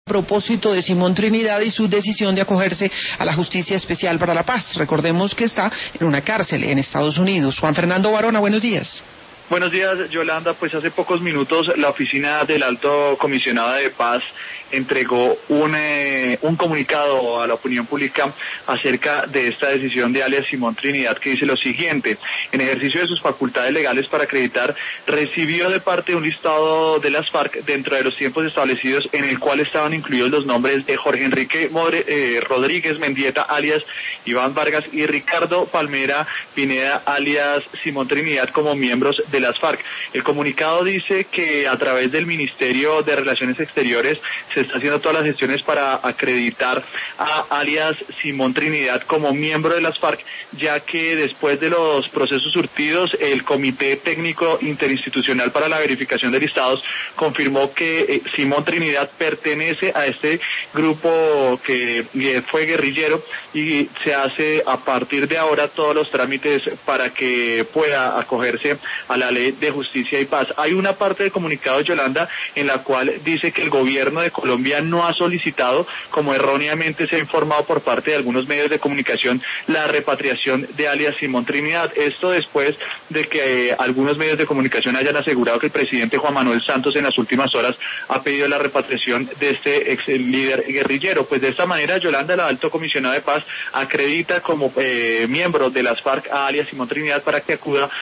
Propósito de Simón Trinidad y su decisión de acogerse a la Justicia Especial para la Paz. Recordemos que está en una cárcel en Estados Unidos. Juan Fernando Barona, buenos días. Buenos días, Yolanda. Pues hace pocos minutos la oficina del Alto Comisionado de Paz entregó un comunicado a la opinión pública acerca de esta decisión de alias Simón Trinidad, que dice lo siguiente: en ejercicio de sus facultades legales para acreditar, recibió de parte de un listado de las FARC dentro de los tiempos establecidos, en el cual estaban incluidos los nombres de Jorge Enrique Rodríguez Mendieta alias Iván Vargas y Ricardo Palmera Pineda alias Simón Trinidad como miembros de las FARC. El comunicado dice que a través del Ministerio de Relaciones Exteriores se está haciendo todas las gestiones para acreditar a alias Simón Trinidad como miembro de las FARC, ya que después de los procesos surtidos, el Comité Técnico Interinstitucional para la Verificación de Listados confirmó que Simón Trinidad pertenece a este grupo que fue guerrillero, y se hace a partir de ahora todos los trámites para que pueda acogerse a la Ley de Justicia y Paz. Hay una parte del comunicado, Yolanda, en la cual dice que el gobierno de Colombia no ha solicitado, como erróneamente se ha informado por parte de algunos medios de comunicación, la repatriación de alias Simón Trinidad. Esto después de que algunos medios de comunicación hayan asegurado que el presidente Juan Manuel Santos en las últimas horas ha pedido la repatriación de este ex líder guerrillero. Pues de esta manera, Yolanda, el Alto Comisionado de Paz acredita como miembro de las FARC a alias Simón Trinidad para que acuda